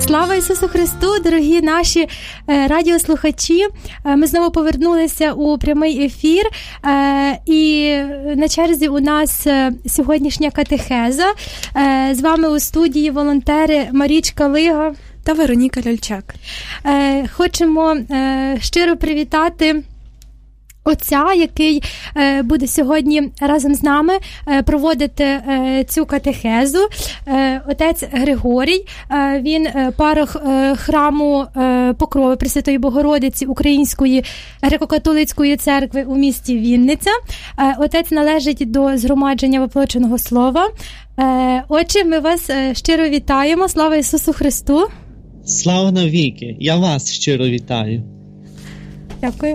Слава Ісусу Христу, дорогі наші радіослухачі. Ми знову повернулися у прямий ефір. І на черзі у нас сьогоднішня катехеза. З вами у студії волонтери Марічка Лига та Вероніка Ляльчак. Хочемо щиро привітати отця, який буде сьогодні разом з нами проводити цю катехезу. Отець Григорій, він парох храму Покрови Пресвятої Богородиці Української греко-католицької церкви у місті Вінниця. Отець належить до згромадження воплоченого слова. Отче, ми вас щиро вітаємо. Слава Ісусу Христу! Слава навіки! Я вас щиро вітаю. Дякую.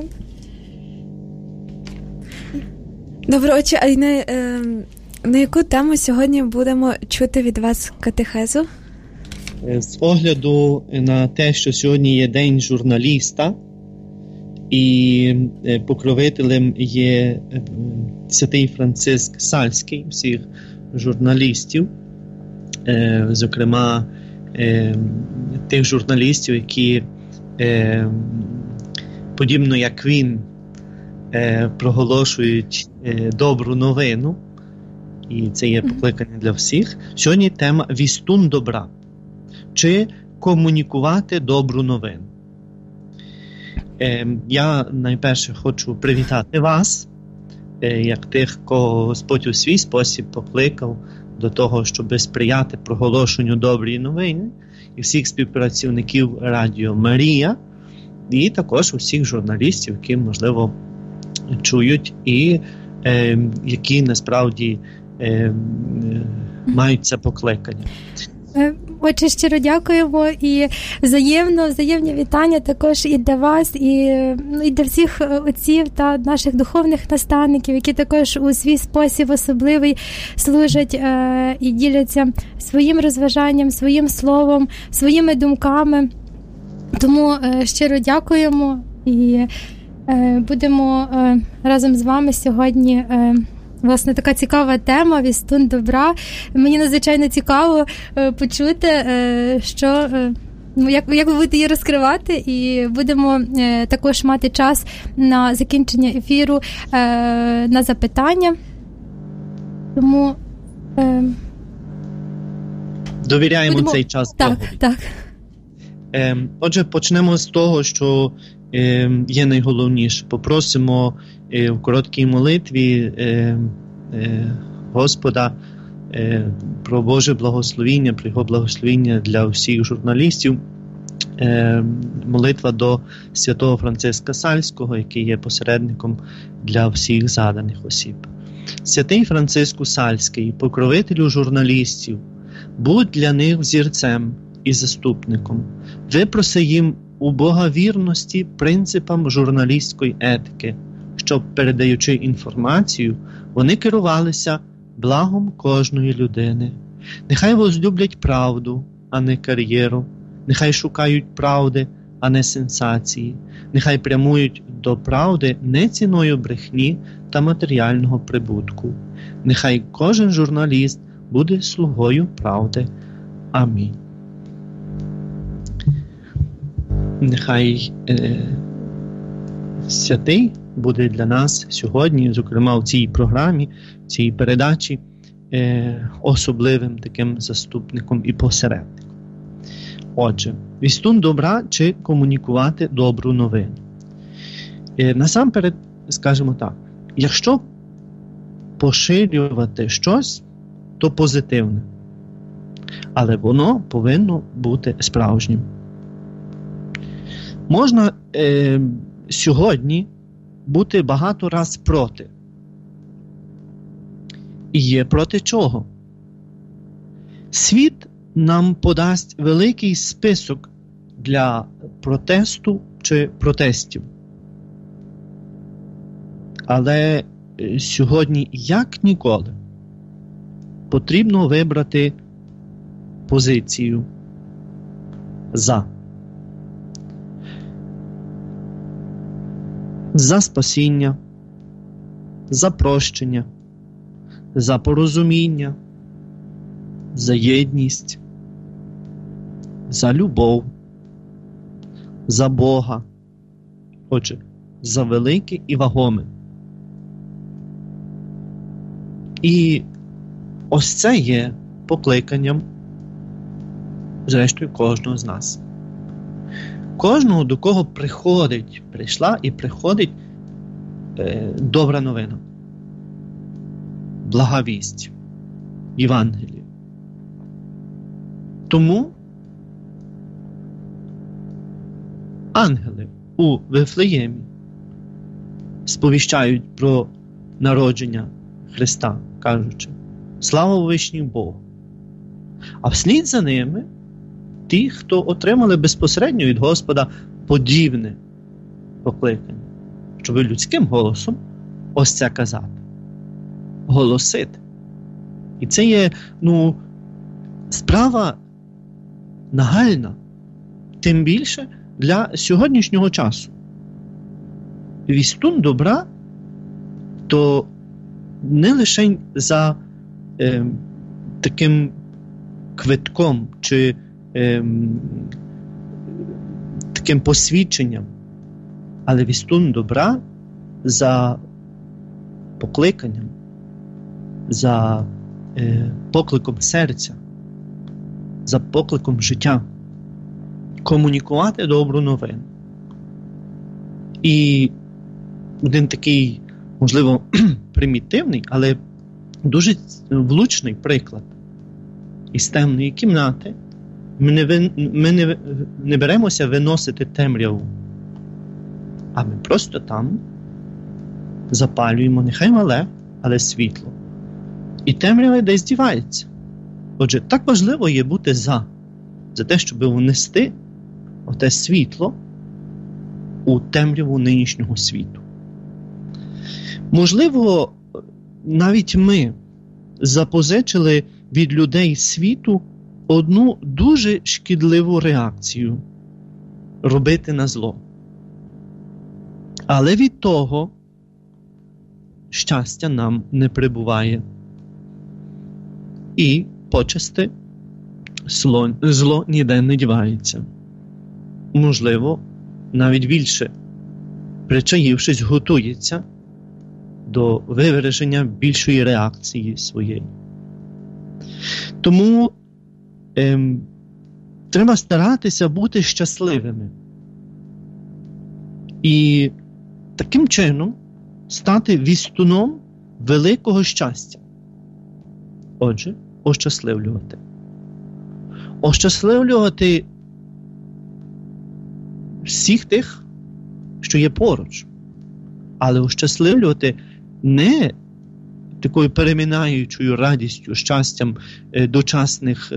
Добре, отче, а на яку тему сьогодні будемо чути від вас катехезу? З огляду на те, що сьогодні є День журналіста, і покровителем є святий Франциск Сальський, всіх журналістів, зокрема тих журналістів, які, подібно як він, проголошують добру новину, і це є покликання для всіх. Сьогодні тема «Вістун добра». Чи комунікувати добру новину? Я найперше хочу привітати вас, як тих, кого Господь у свій спосіб покликав до того, щоб сприяти проголошенню доброї новини, і всіх співпрацівників Радіо Марія, і також усіх журналістів, які, можливо, чують і які насправді мають це покликання. Отже, щиро дякуємо і взаємні вітання також і для вас, і для всіх отців та наших духовних наставників, які також у свій спосіб особливий служать і діляться своїм розважанням, своїм словом, своїми думками. Тому щиро дякуємо і будемо разом з вами сьогодні. Власне, така цікава тема «Вістун добра». Мені надзвичайно цікаво почути, що, як ви будете її розкривати, і будемо також мати час на закінчення ефіру на запитання. Тому довіряємо цей час Богу. Так. Отже, почнемо з того, що є найголовніше. Попросимо в короткій молитві Господа про Боже благословіння, про Його благословіння для всіх журналістів. Молитва до святого Франциска Сальського, який є посередником для всіх заданих осіб. Святий Франциску Сальський, покровителю журналістів, будь для них взірцем і заступником. Випроси їм у Бога вірності принципам журналістської етики, щоб, передаючи інформацію, вони керувалися благом кожної людини. Нехай возлюблять правду, а не кар'єру. Нехай шукають правди, а не сенсації. Нехай прямують до правди не ціною брехні та матеріального прибутку. Нехай кожен журналіст буде слугою правди. Амінь. Нехай святий буде для нас сьогодні, зокрема в цій програмі, в цій передачі, особливим таким заступником і посередником. Отже, вістун добра чи комунікувати добру новину. Насамперед, скажемо так, якщо поширювати щось, то позитивне, але воно повинно бути справжнім. Можна сьогодні бути багато раз проти. І є проти чого? Світ нам подасть великий список для протесту чи протестів. Але сьогодні, як ніколи, потрібно вибрати позицію «за». За спасіння, за прощення, за порозуміння, за єдність, за любов, за Бога. Отже, за велике і вагоме. І ось це є покликанням, зрештою, кожного з нас. Кожного, до кого прийшла і приходить добра новина. Благовість. Євангеліє. Тому ангели у Вифлеємі сповіщають про народження Христа, кажучи: слава вишній Богу. А вслід за ними ті, хто отримали безпосередньо від Господа подібне покликання, щоб людським голосом ось це казати. Голосити. І це є, справа нагальна, тим більше для сьогоднішнього часу. Вістун добра то не лише за таким квитком чи таким посвідченням, але вістун добра за покликанням, за покликом серця, за покликом життя. Комунікувати добру новину. І один такий, можливо, примітивний, але дуже влучний приклад. Із темної кімнати ми не беремося виносити темряву, а ми просто там запалюємо, нехай мале, але світло. І темрява десь дівається. Отже, так важливо є бути за те, щоб внести оте світло у темряву нинішнього світу. Можливо, навіть ми запозичили від людей світу одну дуже шкідливу реакцію – робити на зло. Але від того щастя нам не прибуває. І почасти зло ніде не дівається. Можливо, навіть більше, причаївшись, готується до вираження більшої реакції своєї. Тому треба старатися бути щасливими. І таким чином стати вістуном великого щастя. Отже, ощасливлювати. Ощасливлювати всіх тих, що є поруч. Але ощасливлювати не такою переминаючою радістю, щастям дочасних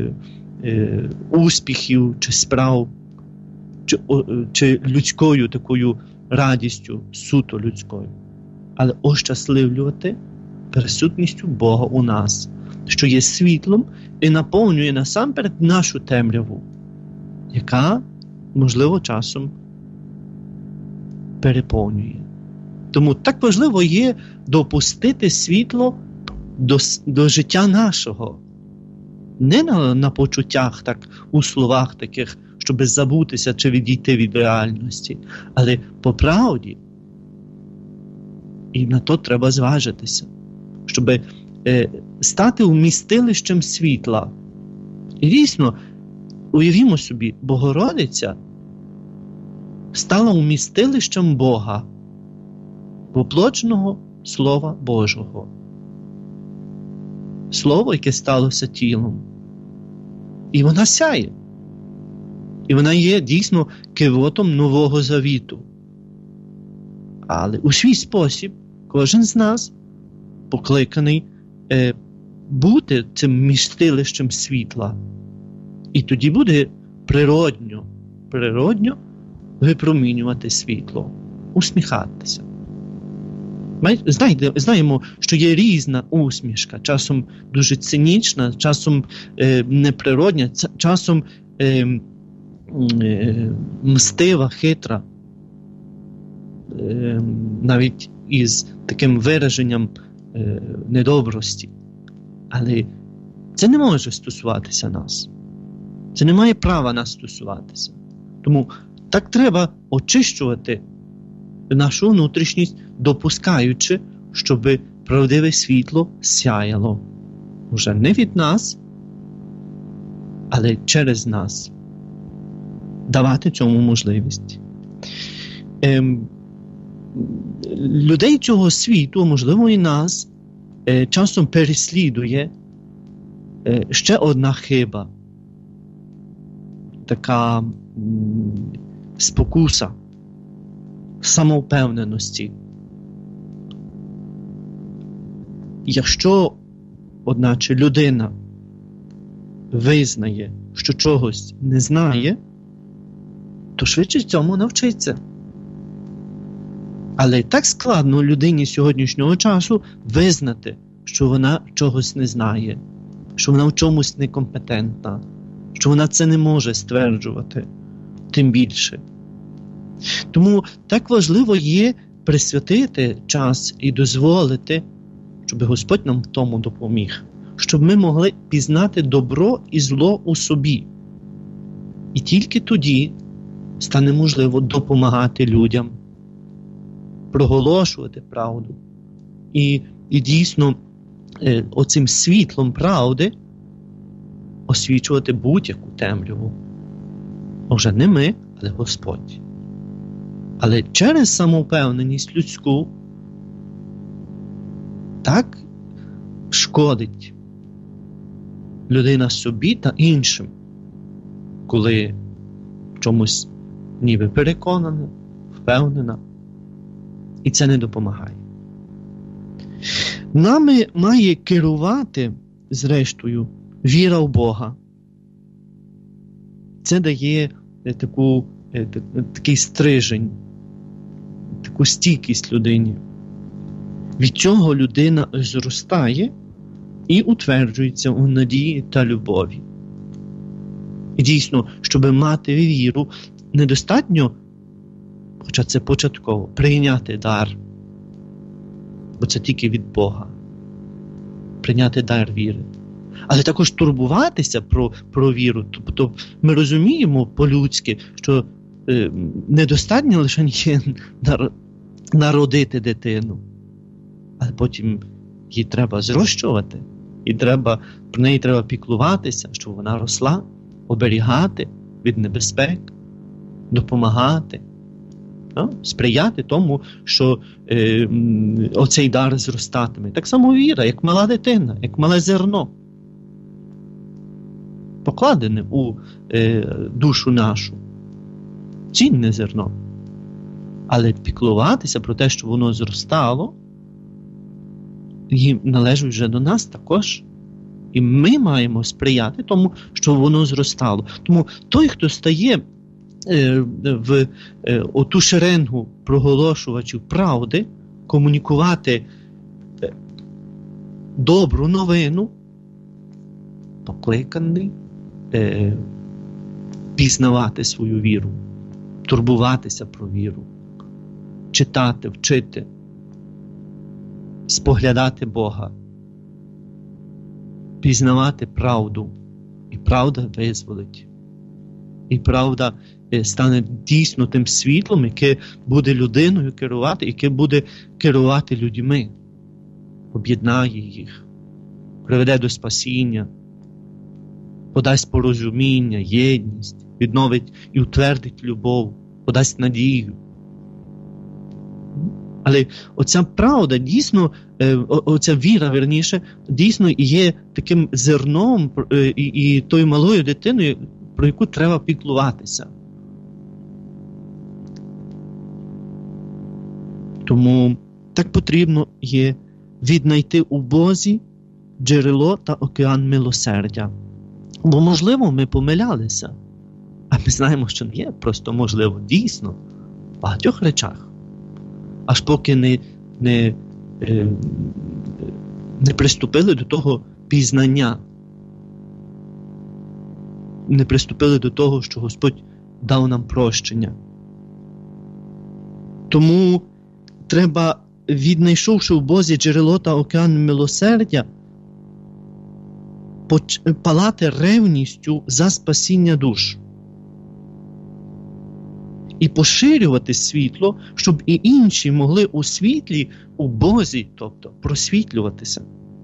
успіхів чи справ, чи людською такою радістю, суто людською. Але ощасливлювати присутністю Бога у нас, що є світлом і наповнює насамперед нашу темряву, яка, можливо, часом переповнює. Тому так важливо є допустити світло до життя нашого. Не на почуттях, так, у словах таких, щоб забутися чи відійти від реальності, але по правді. І на то треба зважитися, щоб стати вмістилищем світла. І дійсно, уявімо собі, Богородиця стала вмістилищем Бога, воплоченого Слова Божого. Слово, яке сталося тілом. І вона сяє. І вона є дійсно кивотом Нового Завіту. Але у свій спосіб кожен з нас покликаний бути цим вмістилищем світла. І тоді буде природньо випромінювати світло, усміхатися. Знаємо, що є різна усмішка, часом дуже цинічна, часом неприродня, часом мстива, хитра, навіть із таким вираженням недобрості. Але це не може стосуватися нас. Це не має права нас стосуватися. Тому так треба очищувати нашу внутрішність, допускаючи, щоб правдиве світло сяяло. Уже не від нас, але через нас. Давати цьому можливість. Людей цього світу, можливо і нас, часом переслідує ще одна хиба. Така спокуса самовпевненості. Якщо, одначе, людина визнає, що чогось не знає, то швидше цьому навчиться. Але так складно людині сьогоднішнього часу визнати, що вона чогось не знає, що вона в чомусь некомпетентна, що вона це не може стверджувати, тим більше. Тому так важливо є присвятити час і дозволити, щоб Господь нам в тому допоміг, щоб ми могли пізнати добро і зло у собі. І тільки тоді стане можливо допомагати людям, проголошувати правду. І дійсно оцим світлом правди освічувати будь-яку темряву. Вже не ми, але Господь. Але через самовпевненість людську так шкодить людина собі та іншим, коли в чомусь ніби переконана, впевнена, і це не допомагає. Нами має керувати, зрештою, віра в Бога. Це дає такий стрижень, таку стійкість людині. Від цього людина зростає і утверджується у надії та любові. І дійсно, щоб мати віру, недостатньо, хоча це початково, прийняти дар. Бо це тільки від Бога. Прийняти дар віри. Але також турбуватися про віру. Тобто ми розуміємо по-людськи, що недостатньо лише є народити дитину. Але потім її треба зрощувати. І про неї треба піклуватися, щоб вона росла, оберігати від небезпек, допомагати, сприяти тому, що оцей дар зростатиме. Так само віра, як мала дитина, як мале зерно. Покладене у душу нашу. Цінне зерно. Але піклуватися про те, що воно зростало, їм належить вже до нас також. І ми маємо сприяти тому, що воно зростало. Тому той, хто стає в оту шеренгу проголошувачів правди, комунікувати добру новину, покликаний пізнавати свою віру, турбуватися про віру, читати, вчити, споглядати Бога, пізнавати правду. І правда визволить. І правда стане дійсно тим світлом, яке буде людиною керувати, яке буде керувати людьми. Об'єднає їх, приведе до спасіння, подасть порозуміння, єдність, відновить і утвердить любов, подасть надію. Але оця правда, дійсно, оця віра, верніше, дійсно є таким зерном і тою малою дитиною, про яку треба піклуватися. Тому так потрібно є віднайти у Бозі джерело та океан милосердя. Бо, можливо, ми помилялися, а ми знаємо, що не є просто можливо, дійсно, в багатьох речах. Аж поки не приступили до того пізнання, не приступили до того, що Господь дав нам прощення. Тому треба, віднайшовши в Бозі джерело та океан милосердя, палати ревністю за спасіння душ. І поширювати світло, щоб і інші могли у світлі, у Бозі, тобто, просвітлюватися.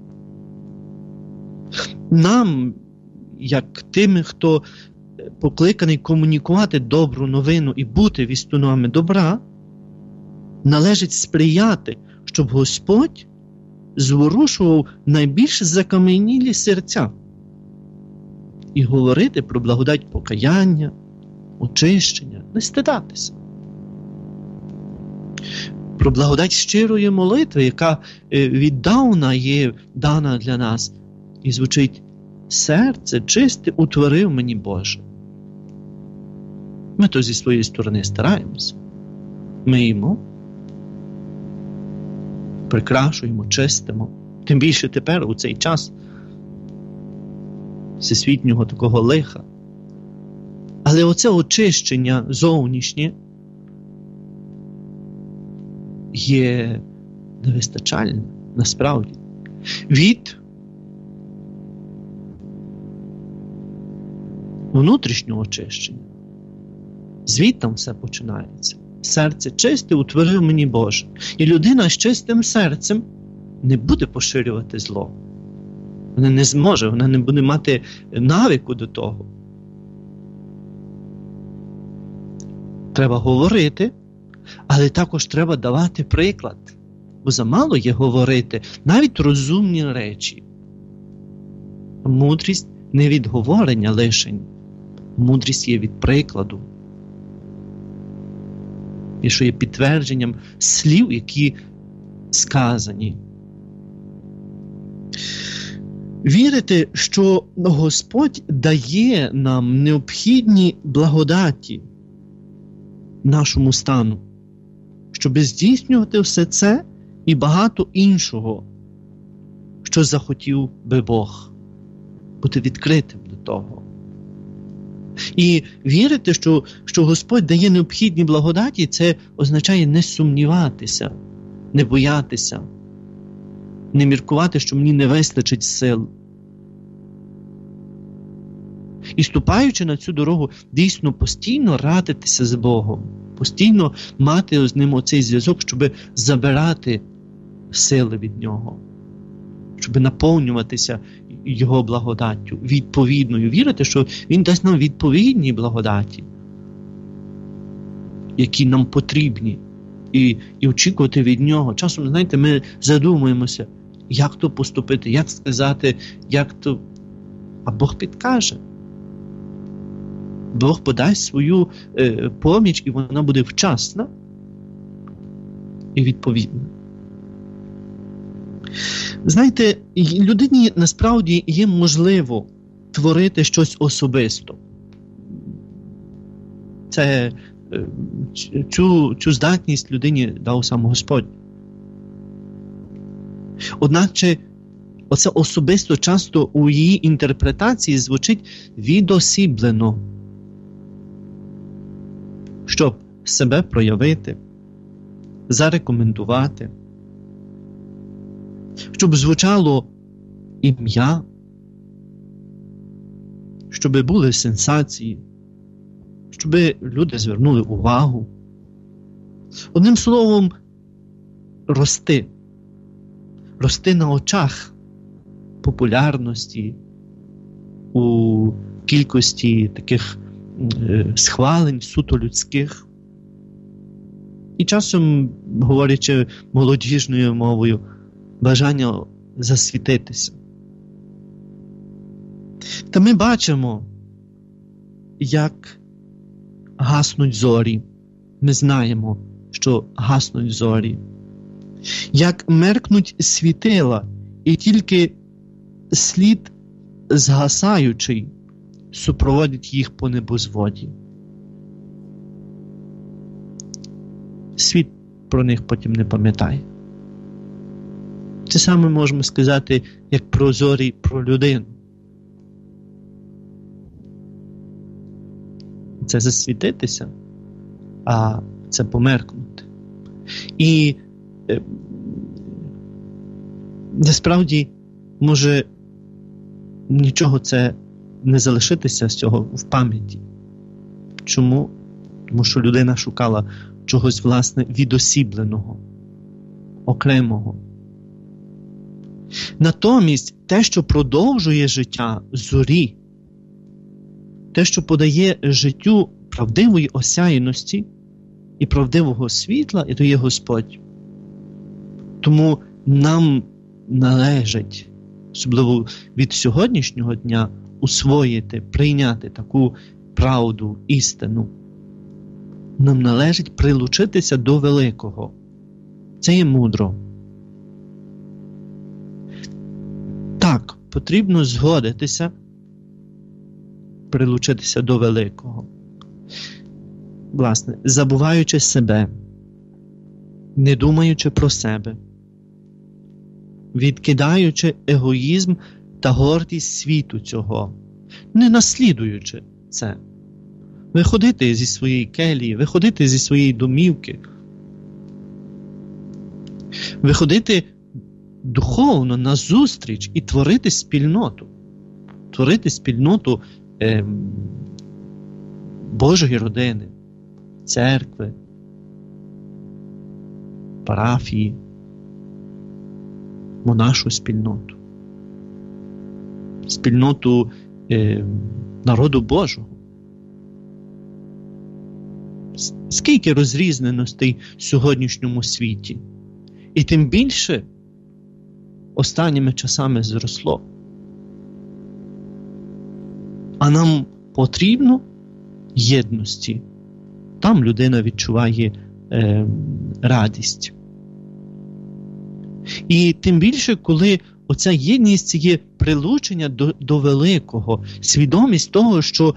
Нам, як тими, хто покликаний комунікувати добру новину і бути вістунами добра, належить сприяти, щоб Господь зворушував найбільш закам'янілі серця і говорити про благодать покаяння, очищення, не стидатися. Про благодать щирої молитви, яка віддавна є дана для нас, і звучить: серце чисте утворив мені Боже. Ми то зі своєї сторони стараємося. Миємо, прикрашуємо, чистимо. Тим більше тепер, у цей час всесвітнього такого лиха. Але оце очищення зовнішнє є невистачальним, насправді. Від внутрішнього очищення. Звідтам все починається. Серце чисте утворив мені Боже. І людина з чистим серцем не буде поширювати зло. Вона не зможе, вона не буде мати навику до того. Треба говорити, але також треба давати приклад. Бо замало є говорити, навіть розумні речі. Мудрість не від говорення лишень. Мудрість є від прикладу. І що є підтвердженням слів, які сказані. Вірити, що Господь дає нам необхідні благодаті нашому стану, щоб здійснювати все це і багато іншого, що захотів би Бог. Бути відкритим до того. І вірити, що Господь дає необхідні благодаті, це означає не сумніватися, не боятися, не міркувати, що мені не вистачить сил. І ступаючи на цю дорогу, дійсно постійно радитися з Богом, постійно мати з Ним оцей зв'язок, щоб забирати сили від Нього, щоб наповнюватися Його благодаттю, відповідною. Вірити, що Він дасть нам відповідні благодаті, які нам потрібні, і очікувати від Нього. Часом, знаєте, ми задумуємося, як то поступити, як сказати, як то... А Бог підкаже. Бог подасть свою поміч, і вона буде вчасна і відповідна. Знаєте, людині насправді є можливо творити щось особисто. Це цю здатність людині дав сам Господь. Одначе оце особисто часто у її інтерпретації звучить відосіблено. Щоб себе проявити, зарекомендувати, щоб звучало ім'я, щоб були сенсації, щоб люди звернули увагу. Одним словом, рости на очах популярності, у кількості таких схвалень суто людських. І часом, говорячи молодіжною мовою, бажання засвітитися. Та ми бачимо, як гаснуть зорі. Ми знаємо, що гаснуть зорі. Як меркнуть світила, і тільки слід згасаючий супроводить їх по небозводі. Світ про них потім не пам'ятає. Це саме можемо сказати, як про зорі, про людину. Це засвітитися, а це померкнути. І насправді, може, нічого це не залишитися з цього в пам'яті. Чому? Тому що людина шукала чогось, власне, відосібленого, окремого. Натомість, те, що продовжує життя зорі, те, що подає життю правдивої осяяності і правдивого світла, і то є Господь. Тому нам належить, особливо від сьогоднішнього дня, усвоїти, прийняти таку правду, істину. Нам належить прилучитися до великого. Це є мудро. Так, потрібно згодитися, прилучитися до великого. Власне, забуваючи себе, не думаючи про себе, відкидаючи егоїзм та гордість світу цього, не наслідуючи це. Виходити зі своєї келії, виходити зі своєї домівки, виходити духовно назустріч і творити спільноту. Творити спільноту Божої родини, церкви, парафії, нашу спільноту. Спільноту народу Божого. Скільки розрізненостей в сьогоднішньому світі. І тим більше останніми часами зросло. А нам потрібно єдності. Там людина відчуває радість. І тим більше, коли оця єдність є прилучення до великого, свідомість того, що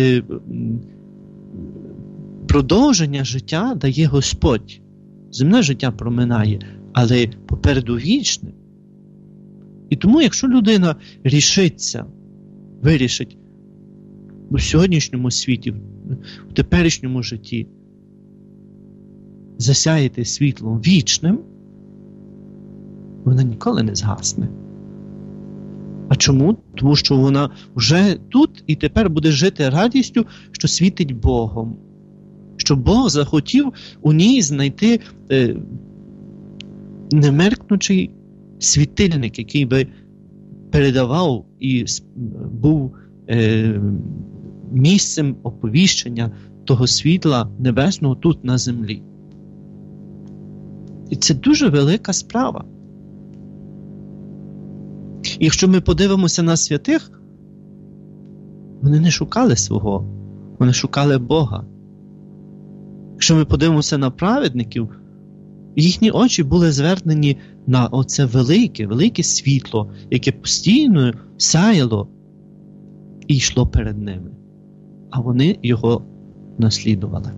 продовження життя дає Господь. Земне життя проминає, але попереду вічне. І тому, якщо людина вирішить у сьогоднішньому світі, в теперішньому житті засяяти світлом вічним, вона ніколи не згасне. А чому? Тому що вона вже тут і тепер буде жити радістю, що світить Богом. Що Бог захотів у ній знайти немеркнучий світильник, який би передавав і був місцем оповіщення того світла небесного тут на землі. І це дуже велика справа. І якщо ми подивимося на святих, вони не шукали свого, вони шукали Бога. Якщо ми подивимося на праведників, їхні очі були звернені на оце велике світло, яке постійно сяяло і йшло перед ними. А вони його наслідували.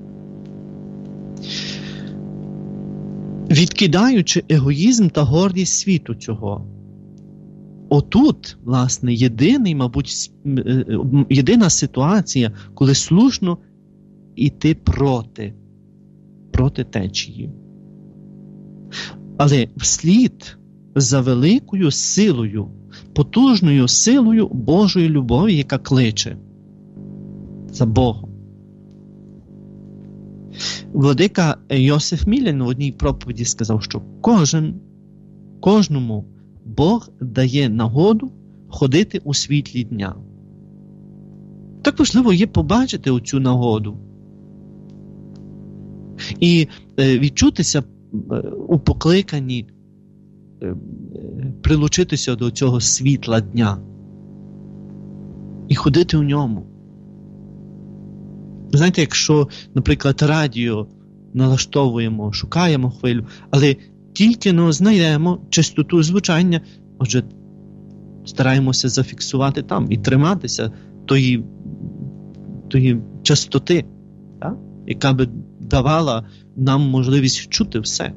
Відкидаючи егоїзм та гордість світу цього. Отут, власне, єдина ситуація, коли слушно іти проти течії. Але вслід за великою силою, потужною силою Божої любові, яка кличе за Богом. Владика Йосиф Мілін в одній проповіді сказав, що кожному Бог дає нагоду ходити у світлі дня. Так важливо є побачити оцю нагоду. І відчутися у покликанні прилучитися до цього світла дня. І ходити у ньому. Знаєте, якщо, наприклад, радіо налаштовуємо, шукаємо хвилю, але тільки знайдемо частоту звучання, отже, стараємося зафіксувати там і триматися тої частоти, так? Яка би давала нам можливість чути все.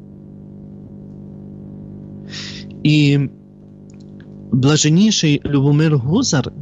І блаженніший Любомир Гузар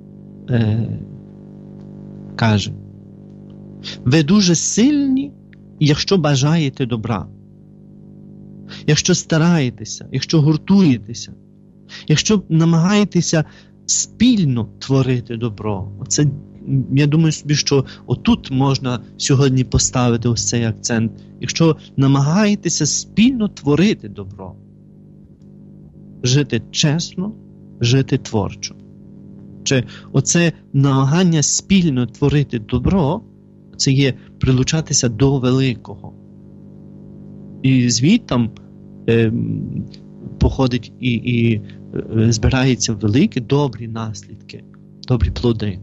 каже: ви дуже сильні, якщо бажаєте добра, якщо стараєтеся, якщо гуртуєтеся, якщо намагаєтеся спільно творити добро, оце, я думаю собі, що отут можна сьогодні поставити ось цей акцент. Якщо намагаєтеся спільно творити добро, жити чесно, жити творчо. Чи оце намагання спільно творити добро, це є прилучатися до великого. І звідтам походить і збираються великі добрі наслідки, добрі плоди.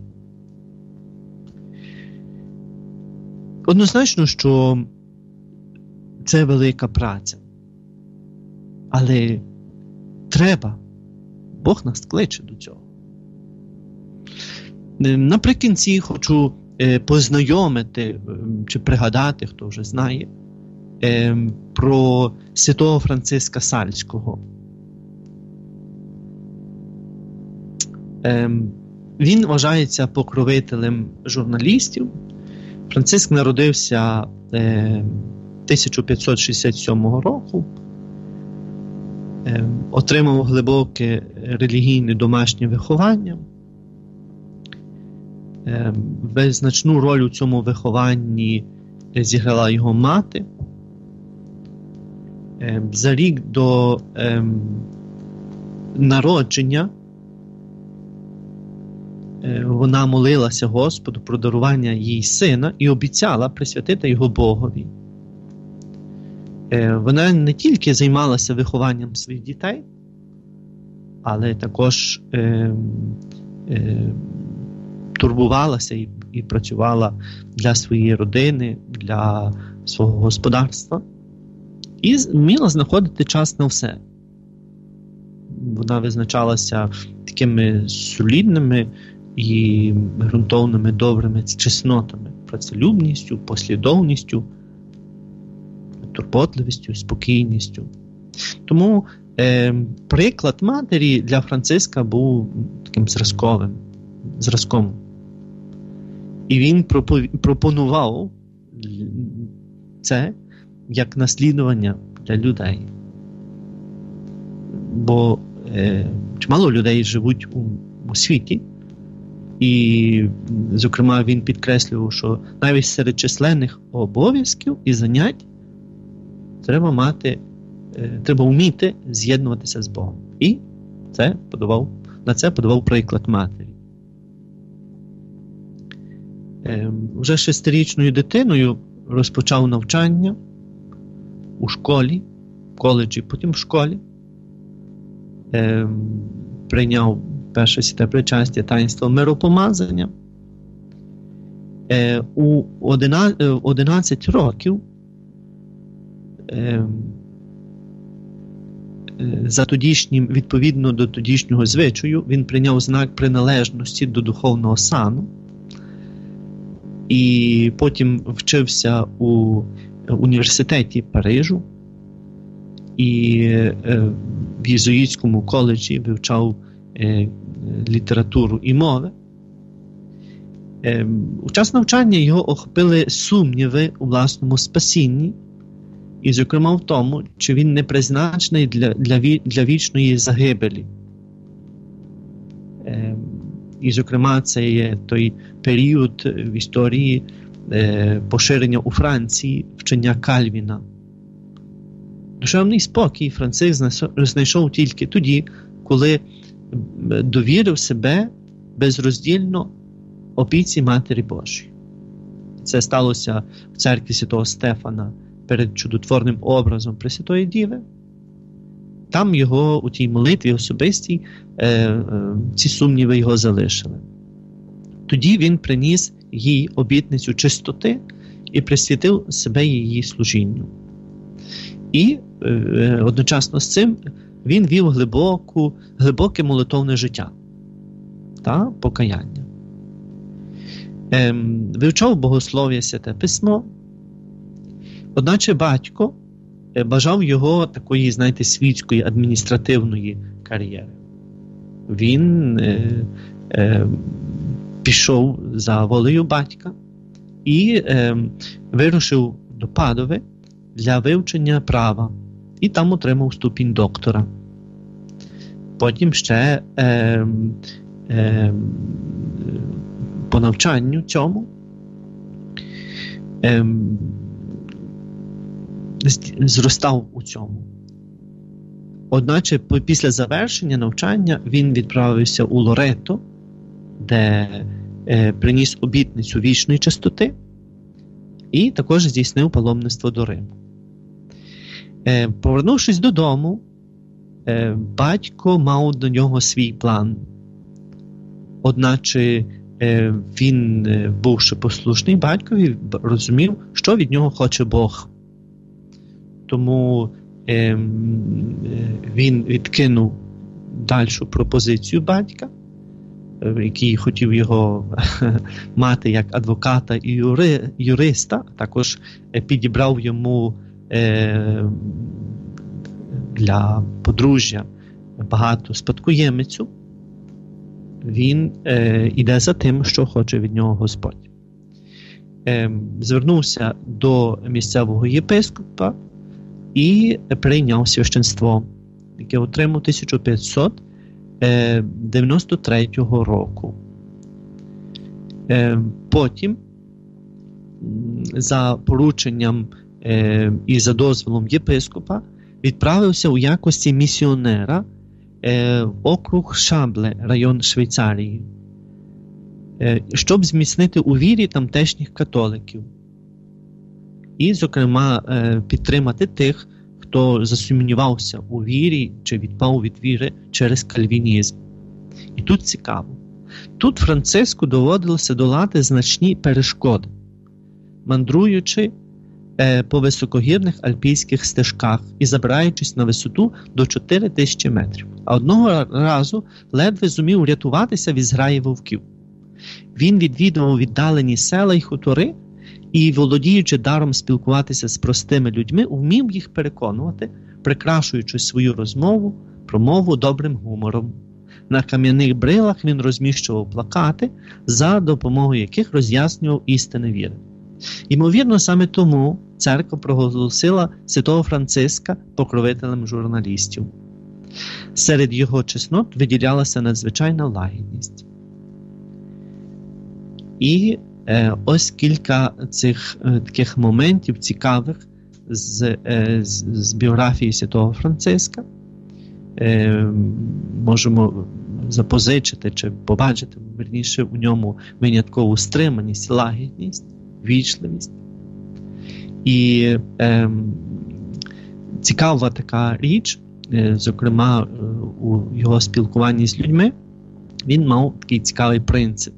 Однозначно, що це велика праця. Але треба. Бог нас кличе до цього. Наприкінці хочу познайомити, чи пригадати, хто вже знає, про святого Франциска Сальського. Він вважається покровителем журналістів. Франциск народився 1567 року, отримав глибоке релігійне домашнє виховання. Визначну роль у цьому вихованні зіграла його мати. За рік до народження вона молилася Господу про дарування їй сина і обіцяла присвятити його Богові. Вона не тільки займалася вихованням своїх дітей, але також турбувалася і працювала для своєї родини, для свого господарства. І вміла знаходити час на все. Вона визначалася такими солідними і ґрунтовними добрими чеснотами, працелюбністю, послідовністю, турботливістю, спокійністю. Тому приклад матері для Франциска був таким зразком. І він пропонував це як наслідування для людей. Бо чимало людей живуть у світі, і, зокрема, він підкреслював, що навіть серед численних обов'язків і занять треба вміти з'єднуватися з Богом. І на це подавав приклад матері. Вже 6-річною дитиною розпочав навчання у школі, в коледжі, потім в школі. Прийняв перше святе причастя, таїнство миропомазання. У 11 років відповідно до тодішнього звичаю, він прийняв знак приналежності до духовного сану. І потім вчився у університеті Парижу і в єзуїтському коледжі вивчав літературу і мови. У час навчання його охопили сумніви у власному спасінні, і, зокрема, в тому, чи він не призначений для вічної загибелі. І, зокрема, це є той період в історії поширення у Франції вчення Кальвіна. Душевний спокій Франциск знайшов тільки тоді, коли довірив себе безроздільно опіці Матері Божої. Це сталося в церкві Святого Стефана перед чудотворним образом Пресвятої Діви. Там його у тій молитві особистій ці сумніви його залишили. Тоді він приніс їй обітницю чистоти і присвятив себе її служінню. І одночасно з цим він вів глибоке молитовне життя та покаяння. Вивчав богослов'я, Святе Письмо. Одначе батько бажав його такої, знаєте, світської адміністративної кар'єри. Він пішов за волею батька і вирушив до Падови для вивчення права. І там отримав ступінь доктора. Потім ще по навчанню цьому зростав у цьому. Одначе після завершення навчання він відправився у Лоретто, де приніс обітницю вічної чистоти і також здійснив паломництво до Риму. Повернувшись додому, батько мав до нього свій план. Одначе він, бувши послушний батькові, розумів, що від нього хоче Бог. Тому він відкинув дальшу пропозицію батька, який хотів його мати як адвоката і юриста, також підібрав йому для подружжя багато спадкоємицю. Він іде за тим, що хоче від нього Господь. Звернувся до місцевого єпископа і прийняв священство, яке отримав 1593 року. Потім, за порученням і за дозволом єпископа, відправився у якості місіонера в округ Шабле, район Швейцарії, щоб зміцнити у вірі тамтешніх католиків і, зокрема, підтримати тих, хто засумнівався у вірі чи відпав від віри через кальвінізм. І тут цікаво. Тут Франциску доводилося долати значні перешкоди, мандруючи по високогірних альпійських стежках і забираючись на висоту до 4000 метрів. А одного разу ледве зумів рятуватися від зграї вовків. Він відвідував віддалені села й хутори і, володіючи даром спілкуватися з простими людьми, вмів їх переконувати, прикрашуючи свою промову добрим гумором. На кам'яних брилах він розміщував плакати, за допомогою яких роз'яснював істини віри. Ймовірно, саме тому церква проголосила святого Франциска покровителем журналістів. Серед його чеснот виділялася надзвичайна лагідність. І ось кілька цих таких моментів цікавих з біографії святого Франциска. Можемо запозичити чи побачити, верніше, у ньому виняткову стриманість, лагідність, вічливість. І цікава така річ, зокрема у його спілкуванні з людьми, він мав такий цікавий принцип.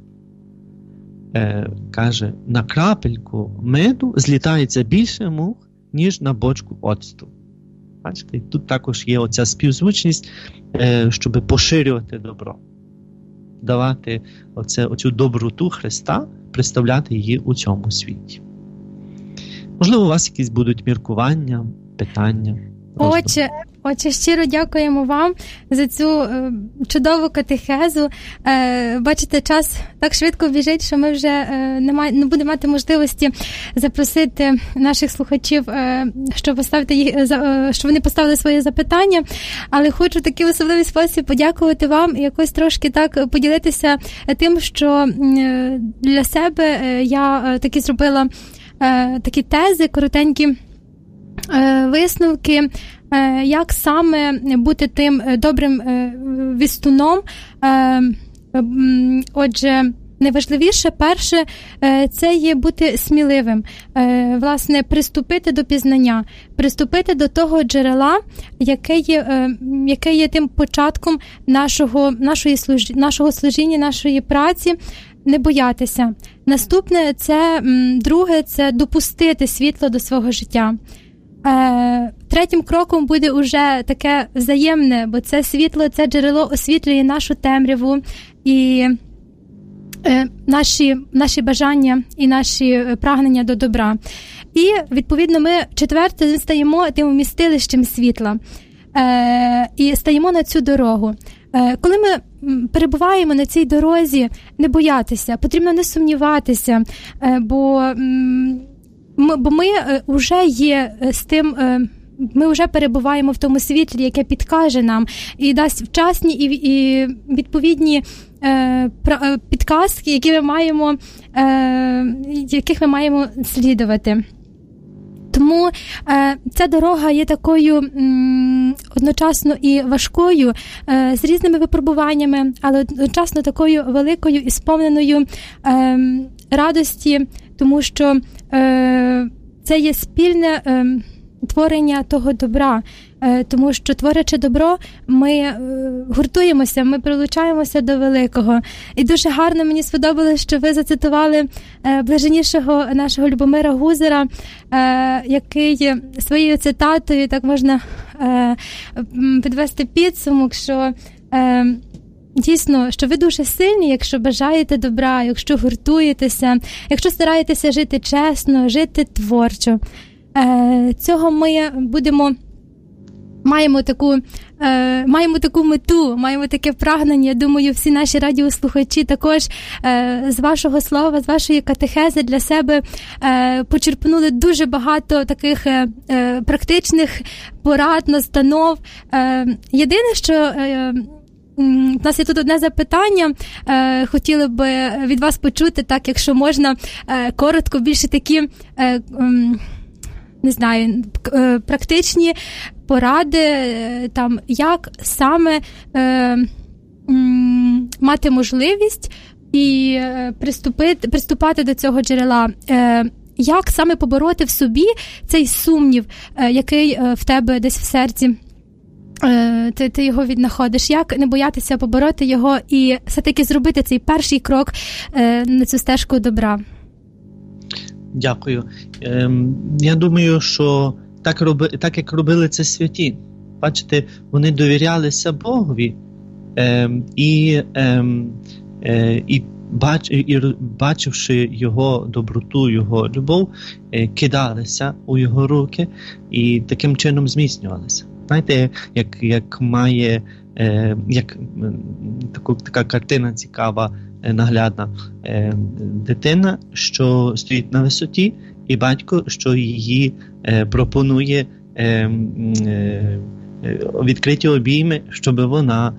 Каже, на крапельку меду злітається більше мух, ніж на бочку оцту. Бачите, тут також є оця співзвучність, щоб поширювати добро, давати оцю доброту Христа, представляти її у цьому світі. Можливо, у вас якісь будуть міркування, питання? Отче, щиро дякуємо вам за цю чудову катехезу. Бачите, час так швидко біжить, що ми вже не будемо мати можливості запросити наших слухачів, щоб вони поставили свої запитання. Але хочу в такий особливий спосіб подякувати вам і якось трошки так поділитися тим, що для себе я таки зробила такі тези, коротенькі висновки, як саме бути тим добрим вістуном. Отже, найважливіше, перше, це є бути сміливим. Власне, приступити до пізнання, приступити до того джерела, яке є тим початком нашого служіння, нашої праці, не боятися. Наступне, друге, це допустити світло до свого життя. Третім кроком буде уже таке взаємне, бо це світло, це джерело освітлює нашу темряву і наші бажання і наші прагнення до добра. І, відповідно, ми четверте стаємо тим вмістилищем світла і стаємо на цю дорогу. Коли ми перебуваємо на цій дорозі, не боятися, потрібно не сумніватися, бо ми вже є з тим ми вже перебуваємо в тому світлі, яке підкаже нам і дасть вчасні і відповідні підказки, яких ми маємо слідувати. Тому ця дорога є такою одночасно і важкою, з різними випробуваннями, але одночасно такою великою і сповненою радості, тому що це є спільне творення того добра, тому що, творячи добро, ми гуртуємося, ми прилучаємося до великого. І дуже гарно мені сподобалось, що ви зацитували блаженнішого нашого Любомира Гузера, який своєю цитатою, так можна підвести підсумок, що дійсно, що ви дуже сильні, якщо бажаєте добра, якщо гуртуєтеся, якщо стараєтеся жити чесно, жити творчо. Цього ми маємо таку мету, маємо таке прагнення. Я думаю, всі наші радіослухачі також з вашого слова, з вашої катехези для себе почерпнули дуже багато таких практичних порад, настанов. Єдине, що у нас є тут одне запитання, хотіли би від вас почути, так, якщо можна, коротко, більше такі, не знаю, практичні поради, там, як саме мати можливість і приступати до цього джерела. Як саме побороти в собі цей сумнів, який в тебе десь в серці, ти його віднаходиш, як не боятися побороти його і все-таки зробити цей перший крок на цю стежку добра? Дякую. Я думаю, що так як робили це святі. Бачите, вони довірялися Богові і бачивши Його доброту, Його любов, кидалися у Його руки і таким чином зміцнювалися. Знаєте, така картина цікава, наглядна. Дитина, що стоїть на висоті, і батько, що її пропонує відкриті обійми, щоб вона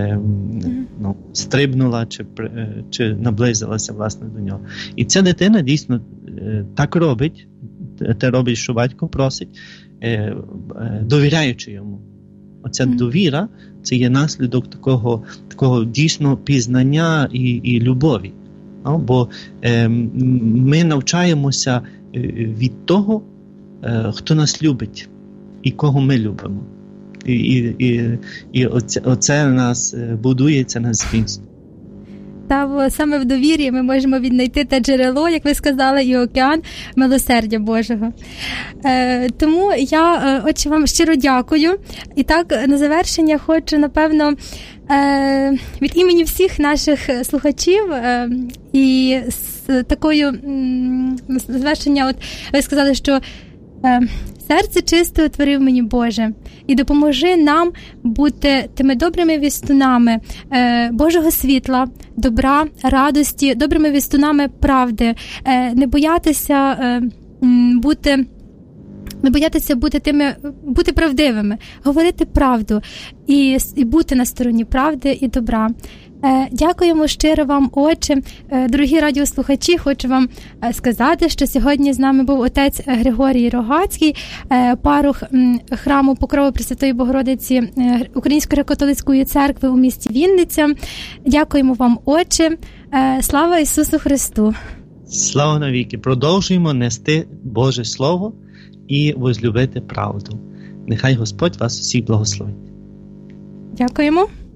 стрибнула чи наблизилася, власне, до нього. І ця дитина дійсно так робить, те робить, що батько просить, довіряючи йому. Оця довіра – це є наслідок такого дійсного пізнання і любові. Бо ми навчаємося від того, хто нас любить і кого ми любимо. І оце нас будується, нас зміцнює. Та саме в довір'ї ми можемо віднайти те джерело, як ви сказали, і океан милосердя Божого. Тому я, отче, вам щиро дякую. І так, на завершення хочу, напевно, від імені всіх наших слухачів і з такою завершення, от ви сказали, що серце чисте утворив мені Боже, і допоможи нам бути тими добрими вістунами Божого світла, добра, радості, добрими вістунами правди, не боятися бути правдивими, говорити правду і бути на стороні правди і добра. Дякуємо щиро вам, отче. Дорогі радіослухачі, хочу вам сказати, що сьогодні з нами був отець Григорій Рогацький, парох храму Покрови Пресвятої Богородиці Української греко-католицької церкви у місті Вінниця. Дякуємо вам, отче. Слава Ісусу Христу! Слава навіки! Продовжуємо нести Боже Слово і возлюбити правду. Нехай Господь вас всіх благословить. Дякуємо.